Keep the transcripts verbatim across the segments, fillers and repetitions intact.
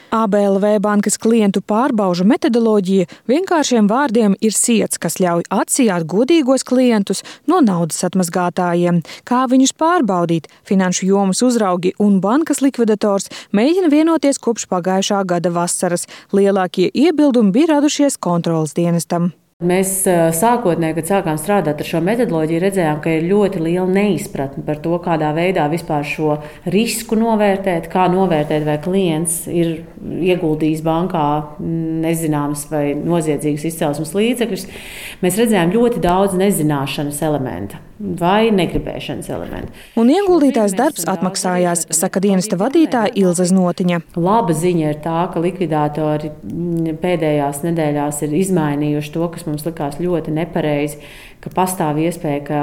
A B L V bankas klientu pārbaužu metodoloģija vienkāršiem vārdiem ir siets, kas ļauj atsijāt godīgos klientus no naudas atmazgātājiem. Kā viņus pārbaudīt? Finanšu jomas uzraugi un bankas likvidators mēģina vienoties kopš pagājušā gada vasaras. Lielākie iebildumi bija radušies kontroles dienestam. Mēs sākotnēji, kad sākām strādāt ar šo metodoloģiju, redzējām, ka ir ļoti liela neizpratne par to, kādā veidā vispār šo risku novērtēt, kā novērtēt, vai klients ir ieguldījis bankā nezināmas vai noziedzīgas izcelsmes līdzekļus. Mēs redzējām ļoti daudz nezināšanas elementa vai negribēšanas elementa. Un ieguldītājs darbs atmaksājās, saka dienesta vadītāja Ilze Znotiņa. Laba ziņa ir tā, ka likvidātori pēdējās nedēļās ir izmainījuši to, kas mums likās ļoti nepareizi, ka pastāv iespēja, ka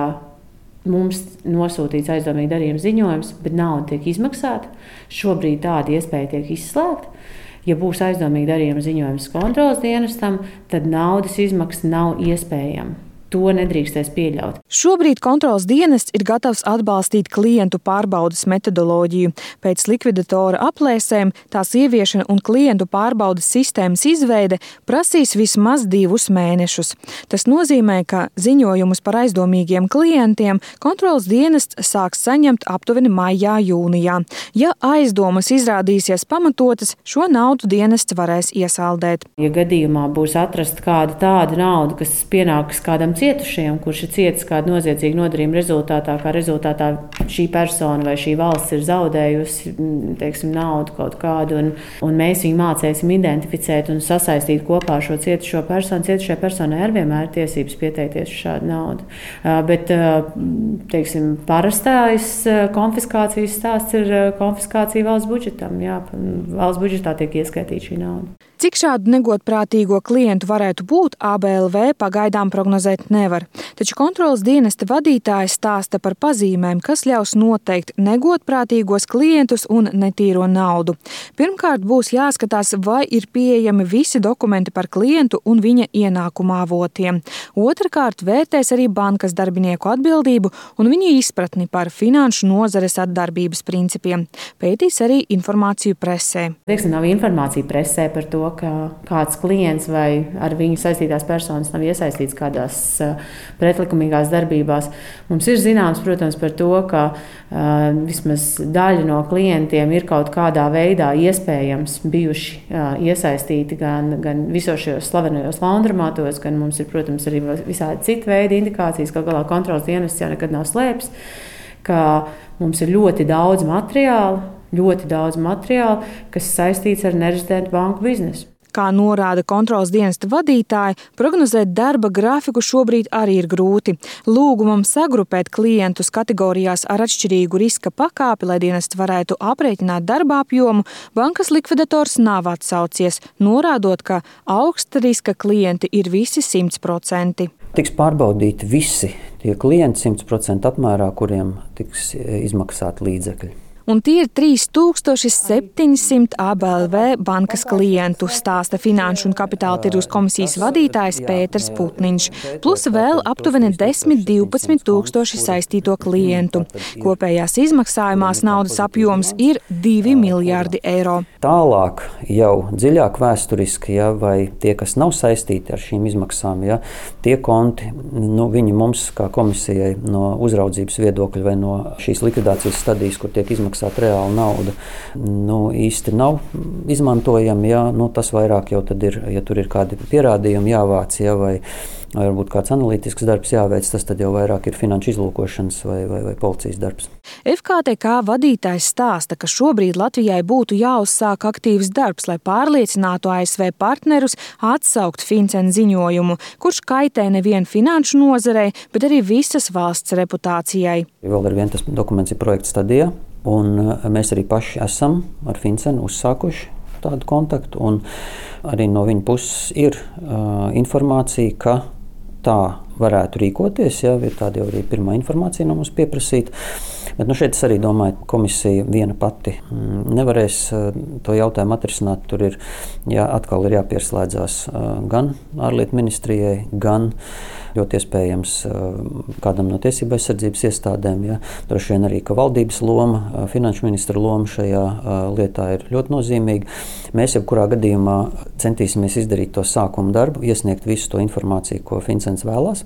mums nosūtīts aizdomīgi darījuma ziņojums, bet nauda tiek izmaksāta. Šobrīd tāda iespēja tiek izslēgta. Ja būs aizdomīgi darījuma ziņojums kontroles dienestam, tad naudas izmaksa nav iespējama. To nedrīkstēs pieļaut. Šobrīd kontroles dienests ir gatavs atbalstīt klientu pārbaudes metodoloģiju. Pēc likvidatora aplēsēm tās ieviešana un klientu pārbaudes sistēmas izveide prasīs vismaz divus mēnešus. Tas nozīmē, ka ziņojumus par aizdomīgiem klientiem kontroles dienests sāks saņemt aptuveni maijā, jūnijā. Ja aizdomas izrādīsies pamatotas, šo naudu dienests varēs iesaldēt. Ja gadījumā būs atrasta kāda tāda nauda, kas pienāks kādam cietušiem, kurš ir cietis kādu noziedzīgu nodarījumu rezultātā, kā rezultātā šī persona vai šī valsts ir zaudējusi, teiksim, naudu kaut kādu, un, un mēs viņu mācēsim identificēt un sasaistīt kopā šo cietušo personu. Cietušajai personai ar vienmēr ir tiesības pieteikties uz šādu naudu. Bet, teiksim, parastais konfiskācijas stāsts ir konfiskācija valsts budžetam. Jā, valsts budžetā tiek ieskaitīta šī nauda. Cik šādu negodprātīgo klientu varētu būt, A B L V pagaidām prognozēt nevar. Taču kontroles dienesta vadītājs stāsta par pazīmēm, kas ļaus noteikt negodprātīgos klientus un netīro naudu. Pirmkārt, būs jāskatās, vai ir pieejami visi dokumenti par klientu un viņa ienākuma avotiem. Otrakārt, vērtēs arī bankas darbinieku atbildību un viņu izpratni par finanšu nozares atdarbības principiem. Pētīs arī informāciju presē. Teiksim, nav informācija presē par to, ka kāds klients vai ar viņu saistītās personas nav iesaistīts kādās pretlikumīgās darbībās. Mums ir zināms, protams, par to, ka uh, vismaz daļa no klientiem ir kaut kādā veidā iespējams bijuši uh, iesaistīti gan, gan visos šajos slavenajos laundromātos, gan mums ir, protams, arī visādi citu veidu indikācijas, ka galā kontroles dienests jau nekad nav slēpis, ka mums ir ļoti daudz materiālu, ļoti daudz materiālu, kas saistīts ar nerezidentu banku biznesu. Kā norāda kontroles dienesta vadītāji, prognozēt darba grafiku šobrīd arī ir grūti. Lūgumam sagrupēt klientus kategorijās ar atšķirīgu riska pakāpi, lai dienests varētu aprēķināt darba apjomu, bankas likvidators nav atsaucies, norādot, ka augsta riska klienti ir visi simt procenti. Tiks pārbaudīti visi tie klienti simt procenti apmērā, kuriem tiks izmaksāti līdzekļi. Un tie ir trīs tūkstoši septiņi simti A B L V bankas klientu, stāsta Finanšu un Kapitāla tirgus komisijas vadītājs Pēters Putniņš, plus vēl aptuveni desmit līdz divpadsmit tūkstoši saistīto klientu. Kopējās izmaksājumās naudas apjoms ir divi miljardi eiro. Tālāk jau dziļāk vēsturiski, ja, vai tie, kas nav saistīti ar šīm izmaksām, ja, tie konti, nu, viņi mums kā komisijai no uzraudzības viedokļa vai no šīs likvidācijas stadijas, kur tiek izmaksāti reāla nauda, nu, īsti nav izmantojama. Ja, nu, tas vairāk jau tad ir, ja tur ir kādi pierādījumi jāvāc, ja, vai, vai varbūt kāds analītisks darbs jāveic, tas tad jau vairāk ir finanšu izlūkošanas vai, vai, vai policijas darbs. F K T K vadītājs stāsta, ka šobrīd Latvijai būtu jāuzsāk aktīvs darbs, lai pārliecinātu A S V partnerus atsaukt FinCEN ziņojumu, kurš kaitē nevien finanšu nozarei, bet arī visas valsts reputācijai. Vēl ar vien tas dokuments ir projekta stadijā. Un mēs arī paši esam ar FinCEN uzsākuši tādu kontaktu, un arī no viņa puses ir uh, informācija, ka tā varētu rīkoties, ja ir tāda jau arī pirmā informācija no mums pieprasīta. Bet nu, šeit es arī domāju, ka komisija viena pati nevarēs to jautājumu atrisināt. Tur ir jā, atkal ir jāpieslēdzās gan ārlietu ministrijai, gan ļoti iespējams kādam no tiesību aizsardzības iestādēm. Ja. Droši vien arī, ka valdības loma, finanšu ministra loma šajā lietā ir ļoti nozīmīga. Mēs jebkurā gadījumā centīsimies izdarīt to sākuma darbu, iesniegt visu to informāciju, ko Fincens vēlās.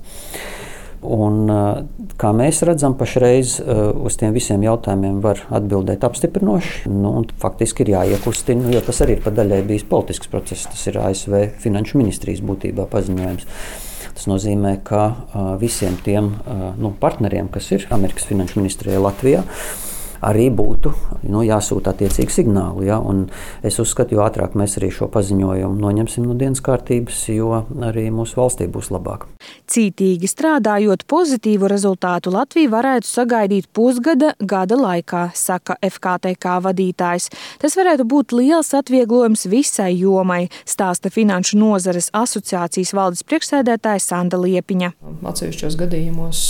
Un, kā mēs redzam, pašreiz uz tiem visiem jautājumiem var atbildēt apstiprinoši. Nu, faktiski ir jāiekustina, jo tas arī ir pa daļai bijis politisks process. Tas ir A S V finanšu ministrijas būtībā paziņojums. Tas nozīmē, ka visiem tiem nu, partneriem, kas ir Amerikas finanšu ministrijai Latvijā, arī būtu nu, jāsūta attiecīgi signāli. Ja? Un es uzskatu, jo ātrāk mēs arī šo paziņojumu noņemsim no dienas kārtības, jo arī mūsu valstī būs labāk. Cītīgi strādājot, pozitīvu rezultātu Latvija varētu sagaidīt pusgada gada laikā, saka F K T K vadītājs. Tas varētu būt liels atvieglojums visai jomai, stāsta Finanšu nozares asociācijas valdes priekšsēdētāja Sanda Liepiņa. Atsevišķos gadījumos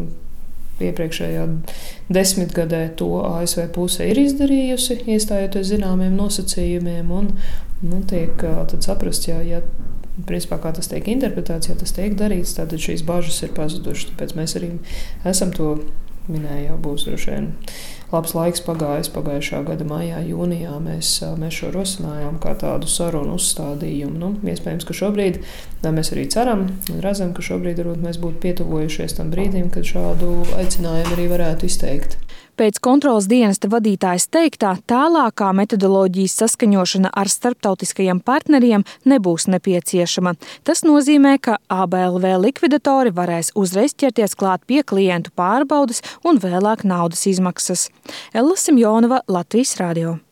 iepriekšējā desmitgadē to A S V puse ir izdarījusi, iestājoties zināmiem nosacījumiem, un nu, tiek tad saprast, ja, ja principā kā tas tiek interpretēts, ja tas tiek darīts, tad šīs bažas ir pazudušas. Tāpēc mēs arī esam to minēju, jau būs droši vien labs laiks pagājis pagājušā gada maijā, jūnijā. Mēs, mēs šo rosinājām kā tādu sarunu uzstādījumu. Nu, iespējams, ka šobrīd mēs arī ceram un redzam, ka šobrīd varbūt mēs būtu pietuvojušies tam brīdim, kad šādu aicinājumu arī varētu izteikt. Pēc kontrolas dienesta vadītājas teiktā, tālākā metodoloģijas saskaņošana ar starptautiskajiem partneriem nebūs nepieciešama. Tas nozīmē, ka A B L V likvidatori varēs uzreiz ķerties klāt pie klientu pārbaudes un vēlāk naudas izmaksas. Ella Simjonova, Latvijas radio.